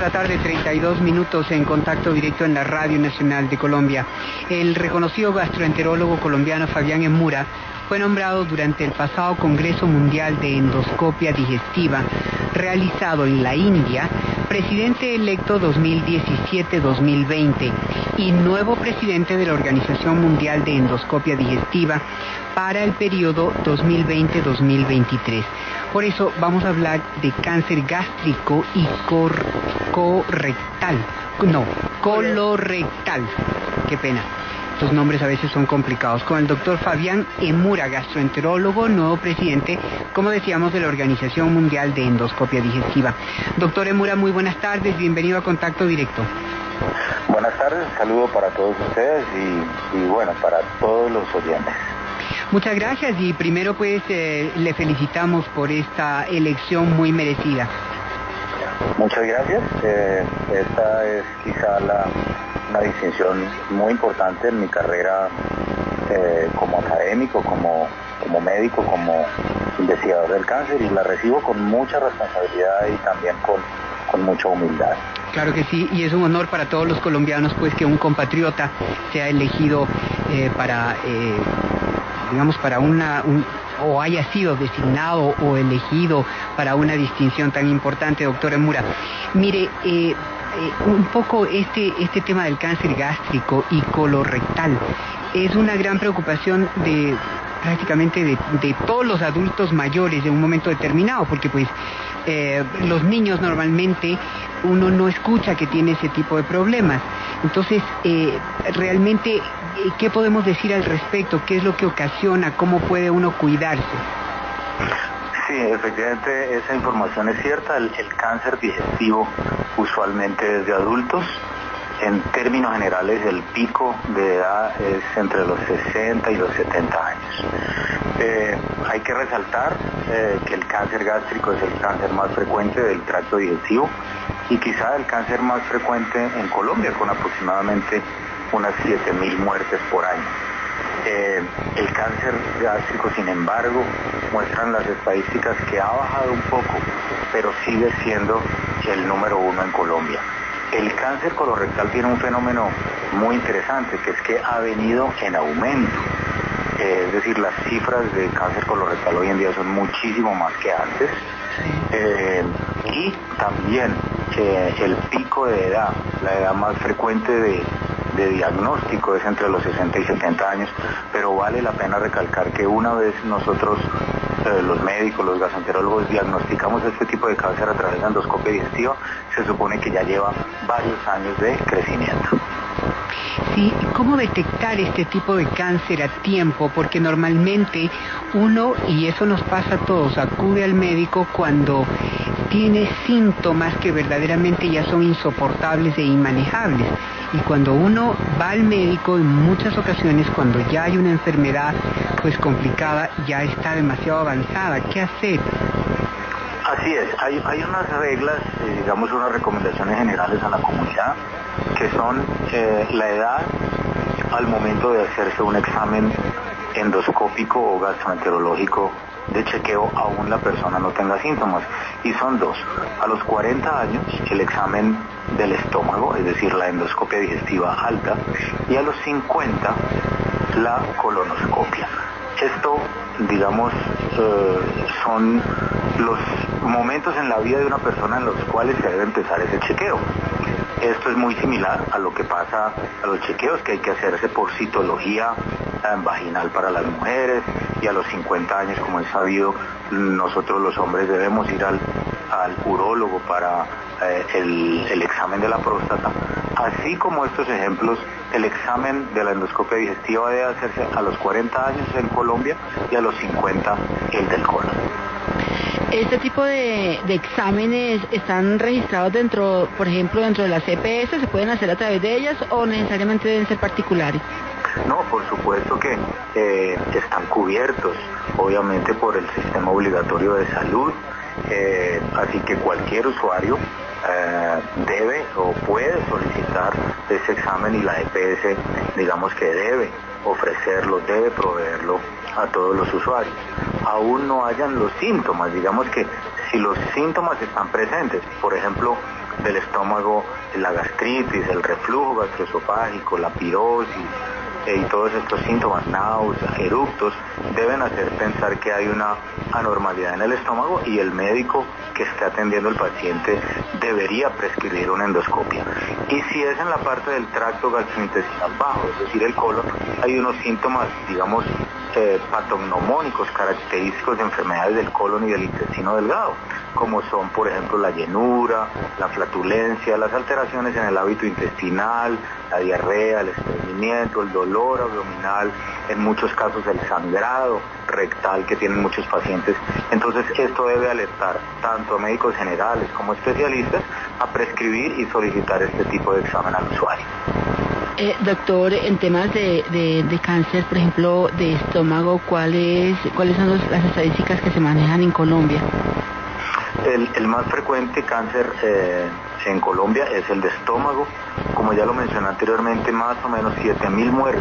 la tarde, 32 minutos en contacto directo en la Radio Nacional de Colombia. El reconocido gastroenterólogo colombiano Fabián Emura fue nombrado durante el pasado Congreso Mundial de Endoscopia Digestiva, realizado en la India, presidente electo 2017-2020 y nuevo presidente de la Organización Mundial de Endoscopia Digestiva para el periodo 2020-2023. Por eso vamos a hablar de cáncer gástrico y colorectal. Qué pena. Los nombres a veces son complicados. Con el doctor Fabián Emura, gastroenterólogo, nuevo presidente, como decíamos, de la Organización Mundial de Endoscopia Digestiva. Doctor Emura, muy buenas tardes, bienvenido a Contacto Directo. Buenas tardes, un saludo para todos ustedes y bueno, para todos los oyentes. Muchas gracias y primero pues le felicitamos por esta elección muy merecida. Muchas gracias. Esta es quizá una distinción muy importante en mi carrera como académico, como médico, como investigador del cáncer, y la recibo con mucha responsabilidad y también con mucha humildad. Claro que sí, y es un honor para todos los colombianos pues que un compatriota sea elegido para o haya sido designado o elegido para una distinción tan importante, doctor Emura. Mire, un poco este tema del cáncer gástrico y colorectal es una gran preocupación prácticamente de todos los adultos mayores en un momento determinado, porque pues los niños normalmente uno no escucha que tiene ese tipo de problemas. Entonces, realmente, ¿qué podemos decir al respecto? ¿Qué es lo que ocasiona? ¿Cómo puede uno cuidarse? Sí, efectivamente esa información es cierta. El cáncer digestivo usualmente es de adultos. En términos generales, el pico de edad es entre los 60 y los 70 años. Hay que resaltar que el cáncer gástrico es el cáncer más frecuente del tracto digestivo y quizá el cáncer más frecuente en Colombia, con aproximadamente unas 7.000 muertes por año. El cáncer gástrico, sin embargo, muestran las estadísticas que ha bajado un poco, pero sigue siendo el número uno en Colombia. El cáncer colorectal tiene un fenómeno muy interesante, que es que ha venido en aumento. Es decir, las cifras de cáncer colorectal hoy en día son muchísimo más que antes. Y también el pico de edad, la edad más frecuente de diagnóstico es entre los 60 y 70 años, pero vale la pena recalcar que una vez nosotros, los médicos, los gastroenterólogos, diagnosticamos este tipo de cáncer a través de endoscopia digestiva, se supone que ya lleva varios años de crecimiento. Sí, ¿cómo detectar este tipo de cáncer a tiempo? Porque normalmente uno, y eso nos pasa a todos, acude al médico cuando tiene síntomas que verdaderamente ya son insoportables e inmanejables. Y cuando uno va al médico, en muchas ocasiones, cuando ya hay una enfermedad pues complicada, ya está demasiado avanzada. ¿Qué hacer? Así es, hay unas reglas, digamos unas recomendaciones generales a la comunidad, que son la edad al momento de hacerse un examen endoscópico o gastroenterológico de chequeo, aún la persona no tenga síntomas, y son dos: a los 40 años el examen del estómago, es decir, la endoscopia digestiva alta, y a los 50 la colonoscopia. Esto, digamos, son los momentos en la vida de una persona en los cuales se debe empezar ese chequeo. Esto es muy similar a lo que pasa a los chequeos que hay que hacerse por citología vaginal para las mujeres, y a los 50 años, como es sabido, nosotros los hombres debemos ir al urólogo para el examen de la próstata. Así como estos ejemplos, el examen de la endoscopia digestiva debe hacerse a los 40 años en Colombia y a los 50 el del colon. ¿Este tipo de exámenes están registrados por ejemplo, dentro de las EPS? ¿Se pueden hacer a través de ellas o necesariamente deben ser particulares? No, por supuesto que están cubiertos, obviamente, por el sistema obligatorio de salud, así que cualquier usuario debe o puede solicitar ese examen, y la EPS, digamos que debe ofrecerlo, debe proveerlo a todos los usuarios. Aún no hayan los síntomas, digamos que si los síntomas están presentes, por ejemplo, del estómago, la gastritis, el reflujo gastroesofágico, la pirosis y todos estos síntomas, náuseas, eructos, deben hacer pensar que hay una anormalidad en el estómago y el médico que esté atendiendo al paciente debería prescribir una endoscopia. Y si es en la parte del tracto gastrointestinal bajo, es decir, el colon, hay unos síntomas, digamos, patognomónicos característicos de enfermedades del colon y del intestino delgado, como son, por ejemplo, la llenura, la flatulencia, las alteraciones en el hábito intestinal, la diarrea, el estreñimiento, el dolor abdominal, en muchos casos el sangrado rectal que tienen muchos pacientes. Entonces esto debe alertar tanto a médicos generales como especialistas a prescribir y solicitar este tipo de examen al usuario. Doctor, en temas de cáncer, por ejemplo, de estómago, ¿cuáles son las estadísticas que se manejan en Colombia? El más frecuente cáncer en Colombia es el de estómago. Como ya lo mencioné anteriormente, más o menos 7.000 muertes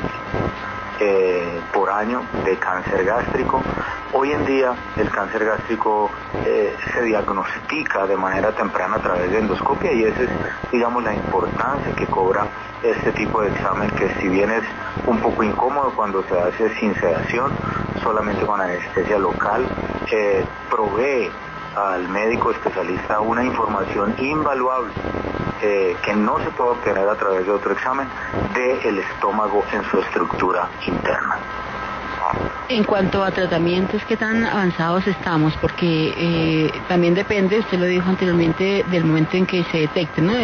por año de cáncer gástrico. Hoy en día el cáncer gástrico se diagnostica de manera temprana a través de endoscopia y esa es, digamos, la importancia que cobra este tipo de examen, que si bien es un poco incómodo cuando se hace sin sedación, solamente con anestesia local, provee al médico especialista una información invaluable que no se puede obtener a través de otro examen del estómago en su estructura interna. En cuanto a tratamientos, ¿qué tan avanzados estamos? Porque también depende, usted lo dijo anteriormente, del momento en que se detecte, ¿no?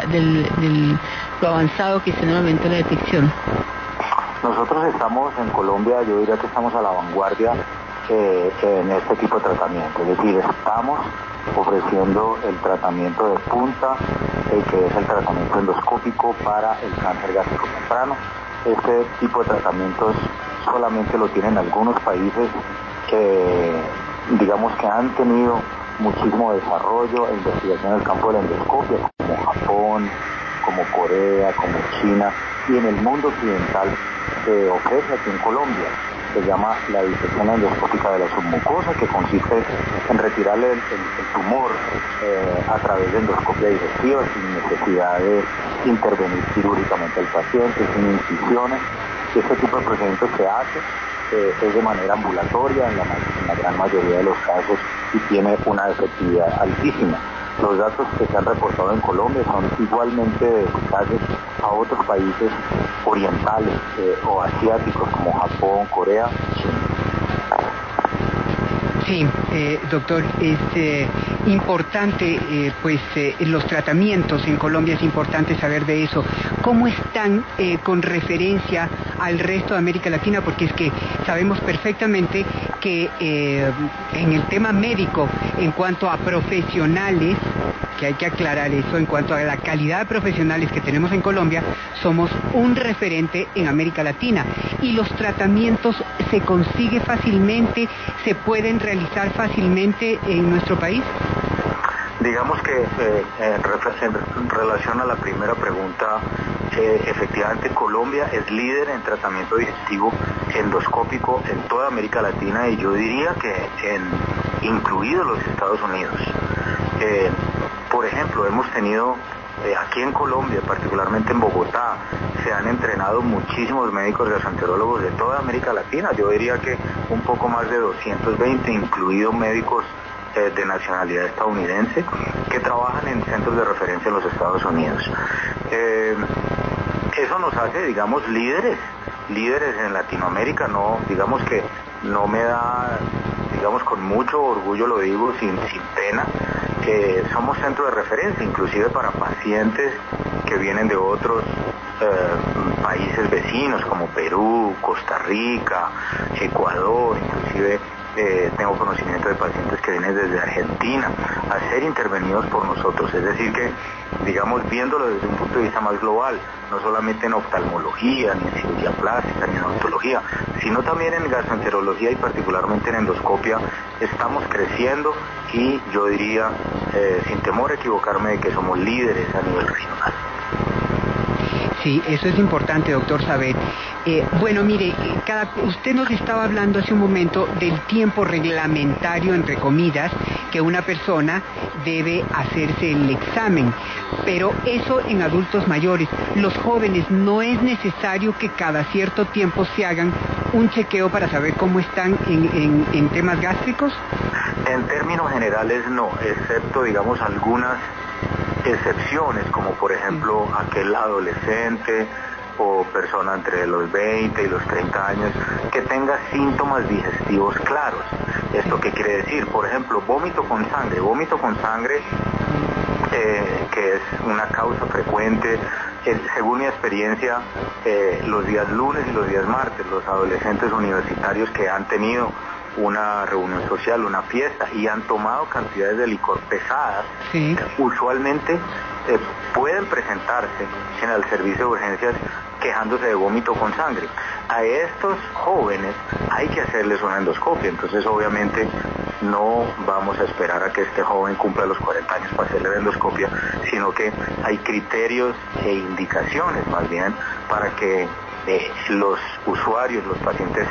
Lo avanzado que esté en el momento de la detección. Nosotros estamos en Colombia, yo diría que estamos a la vanguardia en este tipo de tratamiento, es decir, estamos ofreciendo el tratamiento de punta, que es el tratamiento endoscópico para el cáncer gástrico temprano. Este tipo de tratamientos solamente lo tienen algunos países que, digamos, que han tenido muchísimo desarrollo e investigación en el campo de la endoscopia, como Japón, como Corea, como China, y en el mundo occidental se ofrece aquí en Colombia. Se llama la disección endoscópica de la submucosa, que consiste en retirarle el tumor a través de endoscopia digestiva sin necesidad de intervenir quirúrgicamente al paciente, sin incisiones. Este tipo de procedimientos se hace es de manera ambulatoria en la gran mayoría de los casos y tiene una efectividad altísima. Los datos que se han reportado en Colombia son igualmente eficaces a otros países orientales o asiáticos como Japón, Corea, China. Sí, doctor, es importante, los tratamientos en Colombia, es importante saber de eso. ¿Cómo están con referencia al resto de América Latina? Porque es que sabemos perfectamente que en el tema médico, en cuanto a profesionales, que hay que aclarar eso, en cuanto a la calidad de profesionales que tenemos en Colombia, somos un referente en América Latina. Y los tratamientos se consigue fácilmente, se pueden realizar fácilmente en nuestro país. Digamos que en relación a la primera pregunta, efectivamente Colombia es líder en tratamiento digestivo endoscópico en toda América Latina y yo diría que incluidos los Estados Unidos. Por ejemplo, hemos tenido aquí en Colombia, particularmente en Bogotá, se han entrenado muchísimos médicos gastroenterólogos de toda América Latina. Yo diría que un poco más de 220, incluidos médicos de nacionalidad estadounidense, que trabajan en centros de referencia en los Estados Unidos. Eso nos hace, digamos, líderes en Latinoamérica. No, digamos que no me da, digamos, con mucho orgullo lo digo, sin pena. Somos centro de referencia, inclusive para pacientes que vienen de otros países vecinos como Perú, Costa Rica, Ecuador, inclusive tengo conocimiento de pacientes que vienen desde Argentina a ser intervenidos por nosotros. Es decir que, digamos, viéndolo desde un punto de vista más global, no solamente en oftalmología, ni en cirugía plástica, ni en odontología, sino también en gastroenterología y particularmente en endoscopia, estamos creciendo y yo diría, sin temor a equivocarme, de que somos líderes a nivel regional. Sí, eso es importante, doctor, saber. Bueno, mire, usted nos estaba hablando hace un momento del tiempo reglamentario, entre comillas, que una persona debe hacerse el examen. pero eso en adultos mayores. Los jóvenes, ¿no es necesario que cada cierto tiempo se hagan un chequeo para saber cómo están en temas gástricos? En términos generales no, excepto digamos algunas excepciones, como por ejemplo aquel adolescente o persona entre los 20 y los 30 años que tenga síntomas digestivos claros. ¿Esto qué quiere decir? Por ejemplo, vómito con sangre, que es una causa frecuente, según mi experiencia, los días lunes y los días martes, los adolescentes universitarios que han tenido una reunión social, una fiesta y han tomado cantidades de licor pesadas, sí, usualmente pueden presentarse en el servicio de urgencias quejándose de vómito con sangre. A estos jóvenes hay que hacerles una endoscopia, entonces obviamente no vamos a esperar a que este joven cumpla los 40 años para hacerle la endoscopia, sino que hay criterios e indicaciones más bien para que los usuarios, los pacientes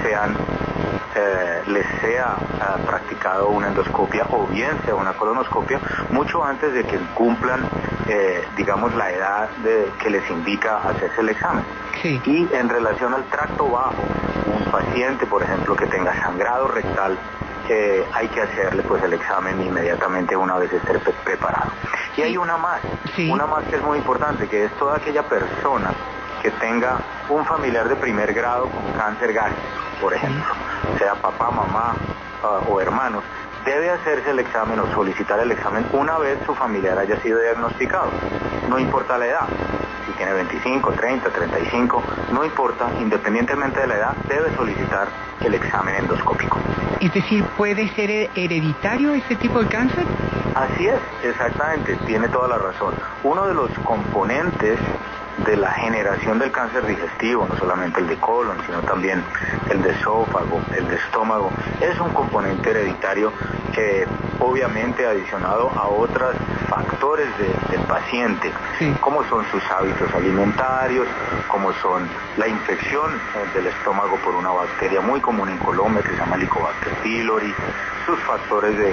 les sea practicado una endoscopia o bien sea una colonoscopia mucho antes de que cumplan digamos la edad que les indica hacerse el examen. Sí. Y en relación al tracto bajo, un paciente por ejemplo que tenga sangrado rectal, hay que hacerle pues el examen inmediatamente una vez esté preparado. Y hay una más que es muy importante, que es toda aquella persona que tenga un familiar de primer grado con cáncer gástrico, por ejemplo, sea papá, mamá o hermanos, debe hacerse el examen o solicitar el examen una vez su familiar haya sido diagnosticado. No importa la edad, si tiene 25, 30, 35, no importa, independientemente de la edad, debe solicitar el examen endoscópico. Es decir, ¿puede ser hereditario este tipo de cáncer? Así es, exactamente, tiene toda la razón. Uno de los componentes de la generación del cáncer digestivo, no solamente el de colon, sino también el de esófago, el de estómago, es un componente hereditario que obviamente adicionado a otros factores del paciente, como son sus hábitos alimentarios, como son la infección del estómago por una bacteria muy común en Colombia que se llama Helicobacter pylori, sus factores de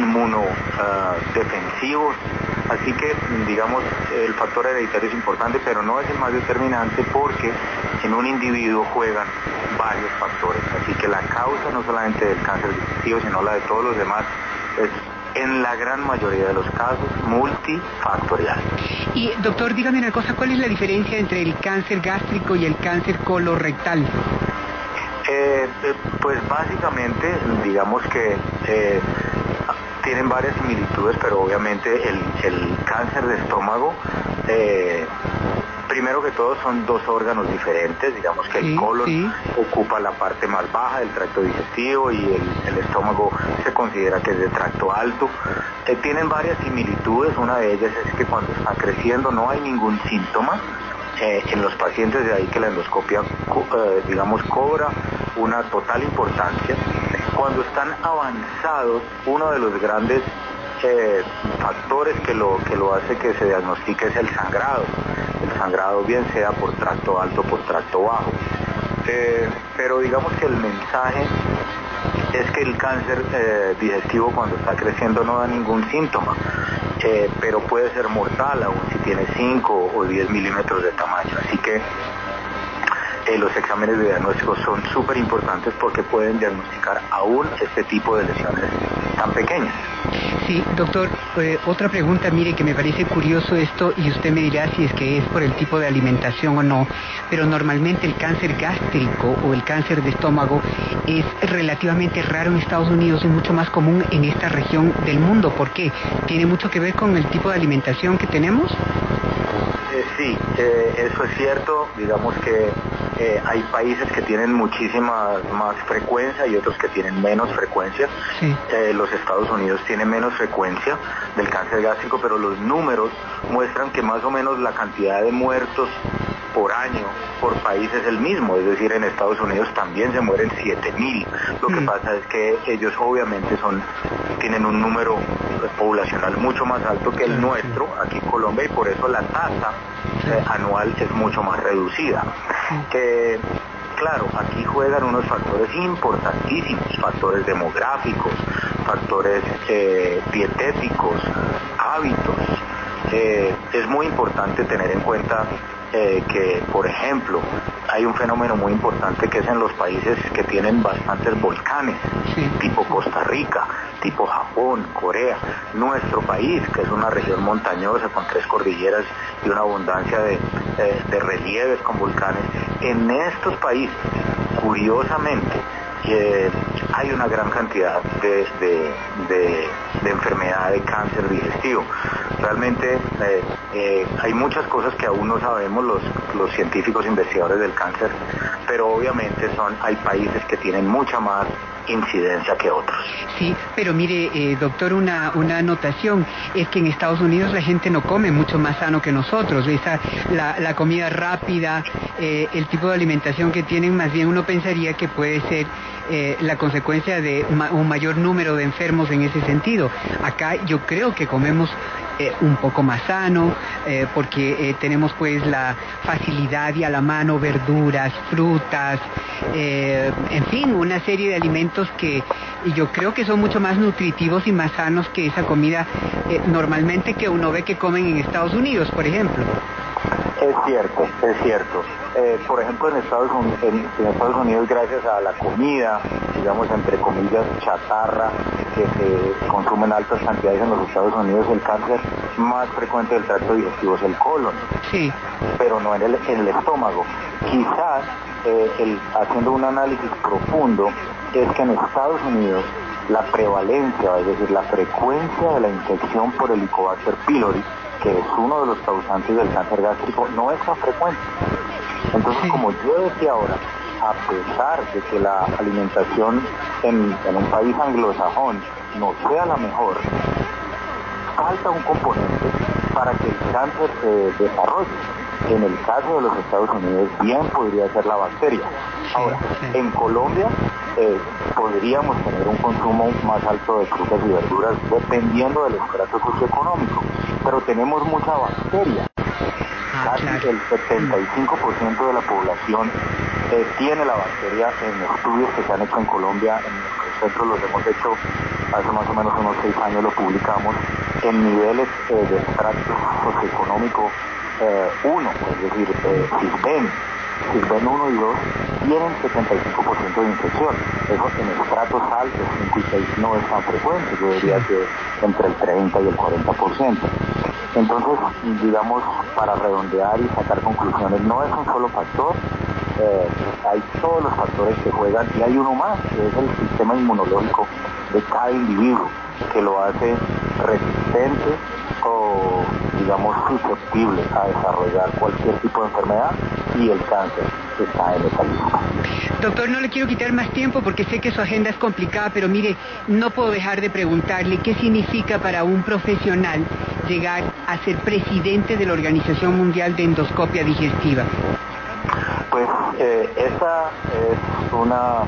inmunodefensivos. Así que, digamos, el factor hereditario es importante, pero no es el más determinante porque en un individuo juegan varios factores. Así que la causa no solamente del cáncer digestivo, sino la de todos los demás, es en la gran mayoría de los casos multifactorial. Y doctor, dígame una cosa, ¿cuál es la diferencia entre el cáncer gástrico y el cáncer colorectal? Pues básicamente, digamos que tienen varias similitudes, pero obviamente el cáncer de estómago, primero que todo son dos órganos diferentes, digamos que el colon ocupa la parte más baja del tracto digestivo y el estómago se considera que es de tracto alto. Tienen varias similitudes, una de ellas es que cuando está creciendo no hay ningún síntoma. En los pacientes, de ahí que la endoscopia, digamos, cobra una total importancia. Cuando están avanzados, uno de los grandes factores que lo hace que se diagnostique es el sangrado bien sea por tracto alto o por tracto bajo. Pero digamos que el mensaje es que el cáncer digestivo cuando está creciendo no da ningún síntoma, pero puede ser mortal aún si tiene 5 o 10 milímetros de tamaño. Así que los exámenes de diagnóstico son súper importantes porque pueden diagnosticar aún este tipo de lesiones tan pequeñas. Sí, doctor, otra pregunta, mire, que me parece curioso esto, y usted me dirá si es que es por el tipo de alimentación o no, pero normalmente el cáncer gástrico o el cáncer de estómago es relativamente raro en Estados Unidos, es mucho más común en esta región del mundo. ¿Por qué? ¿Tiene mucho que ver con el tipo de alimentación que tenemos? Sí, eso es cierto. Digamos que hay países que tienen muchísima más frecuencia y otros que tienen menos frecuencia. Sí. Los Estados Unidos tienen menos frecuencia del cáncer gástrico, pero los números muestran que más o menos la cantidad de muertos por año por país es el mismo, es decir, en Estados Unidos también se mueren 7,000. Lo que pasa es que ellos obviamente tienen un número poblacional mucho más alto que el nuestro aquí en Colombia, y por eso la tasa anual es mucho más reducida. Claro, aquí juegan unos factores importantísimos, factores demográficos, factores dietéticos, hábitos, es muy importante tener en cuenta que, por ejemplo, hay un fenómeno muy importante que es en los países que tienen bastantes volcanes, tipo Costa Rica, tipo Japón, Corea. Nuestro país, que es una región montañosa con 3 cordilleras y una abundancia de relieves con volcanes, en estos países, curiosamente, hay una gran cantidad de enfermedad de cáncer digestivo. Realmente hay muchas cosas que aún no sabemos los científicos investigadores del cáncer, pero obviamente hay países que tienen mucha más incidencia que otros. Sí, pero mire, doctor, una anotación es que en Estados Unidos la gente no come mucho más sano que nosotros. La comida rápida, el tipo de alimentación que tienen, más bien uno pensaría que puede ser la consecuencia de un mayor número de enfermos en ese sentido. Acá yo creo que comemos un poco más sano, porque tenemos pues la facilidad y a la mano verduras, frutas, en fin, una serie de alimentos que yo creo que son mucho más nutritivos y más sanos que esa comida normalmente que uno ve que comen en Estados Unidos, por ejemplo. Es cierto. Por ejemplo, en Estados Unidos, gracias a la comida, digamos, entre comillas, chatarra, que se consume en altas cantidades en los Estados Unidos, el cáncer más frecuente del tracto digestivo es el colon, sí, pero no en el estómago. Quizás, haciendo un análisis profundo, es que en Estados Unidos la prevalencia, es decir, la frecuencia de la infección por Helicobacter pylori, que es uno de los causantes del cáncer gástrico, no es tan frecuente. Entonces, como yo decía ahora, a pesar de que la alimentación en un país anglosajón no sea la mejor, falta un componente para que el cáncer se desarrolle. En el caso de los Estados Unidos, bien podría ser la bacteria. Ahora, en Colombia podríamos tener un consumo más alto de frutas y verduras dependiendo del estrato socioeconómico, pero tenemos mucha bacteria. Casi el 75% de la población tiene la bacteria. En estudios que se han hecho en Colombia, en nuestros centros los hemos hecho hace más o menos unos 6 años, lo publicamos en niveles de estrato socioeconómico 1, es decir, CISBEN 1 y 2 tienen 75% de infección. Eso en estratos altos, 5 y 6, no es tan frecuente. Yo diría que entre el 30 y el 40%. Entonces, digamos, para redondear y sacar conclusiones, no es un solo factor, hay todos los factores que juegan, y hay uno más, que es el sistema inmunológico de cada individuo, que lo hace resistente o, digamos, susceptible a desarrollar cualquier tipo de enfermedad, y el cáncer está en esa lista. Doctor, no le quiero quitar más tiempo porque sé que su agenda es complicada, pero mire, no puedo dejar de preguntarle qué significa para un profesional llegar a ser presidente de la Organización Mundial de Endoscopia Digestiva. Pues esta es una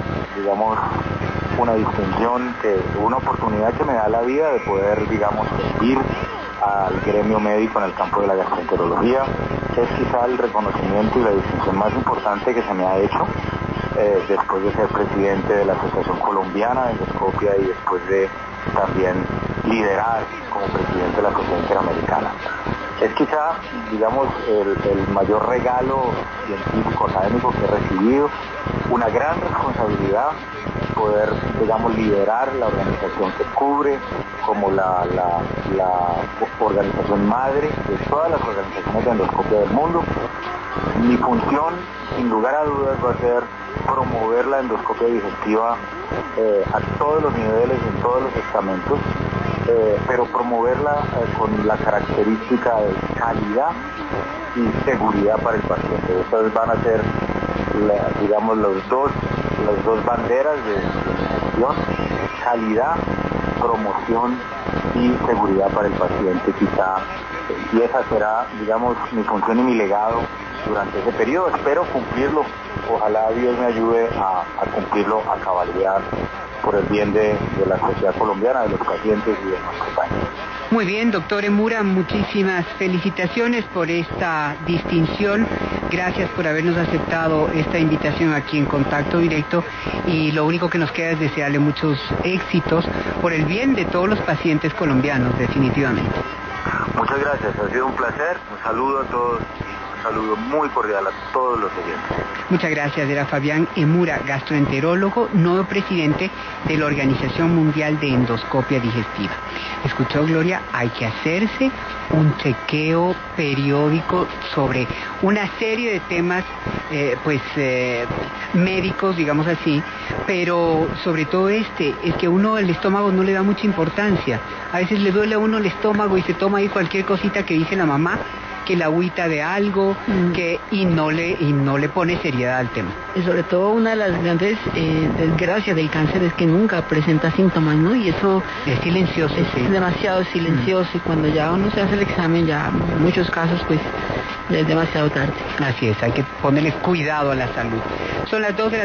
distinción, una oportunidad que me da la vida de poder, digamos, servir al gremio médico en el campo de la gastroenterología. Es quizá el reconocimiento y la distinción más importante que se me ha hecho después de ser presidente de la Asociación Colombiana de Endoscopia y después de también liderar como presidente de la Sociedad Interamericana. Es quizá, digamos, el mayor regalo científico académico que he recibido, una gran responsabilidad poder, digamos, liderar la organización que cubre como la organización madre de todas las organizaciones de endoscopia del mundo. Mi función, sin lugar a dudas, va a ser promover la endoscopia digestiva a todos los niveles, en todos los estamentos, pero promoverla con la característica de calidad y seguridad para el paciente. Estas van a ser, digamos, las dos banderas de mi gestión: calidad, promoción y seguridad para el paciente, quizá, y esa será, digamos, mi función y mi legado durante ese periodo. Espero cumplirlo, ojalá Dios me ayude a cumplirlo a cabalidad por el bien de la sociedad colombiana, de los pacientes y de nuestro país. Muy bien, doctor Emura, muchísimas felicitaciones por esta distinción. Gracias por habernos aceptado esta invitación aquí en Contacto Directo, y lo único que nos queda es desearle muchos éxitos por el bien de todos los pacientes colombianos, definitivamente. Muchas gracias, ha sido un placer, un saludo a todos y un saludo muy cordial a todos los oyentes. Muchas gracias, era Fabián Emura, gastroenterólogo, nuevo presidente de la Organización Mundial de Endoscopia Digestiva. Escuchó, Gloria, hay que hacerse un chequeo periódico sobre una serie de temas médicos, digamos así, pero sobre todo es que uno el estómago no le da mucha importancia. A veces le duele a uno el estómago y se toma ahí cualquier cosita que dice la mamá, que la agüita de algo, y no le pone seriedad al tema. Y sobre todo una de las grandes desgracias del cáncer es que nunca presenta síntomas, ¿no? Y eso es silencioso. Es demasiado silencioso y cuando ya uno se hace el examen, ya en muchos casos pues ya es demasiado tarde. Así es, hay que ponerle cuidado a la salud. Son las 2 de la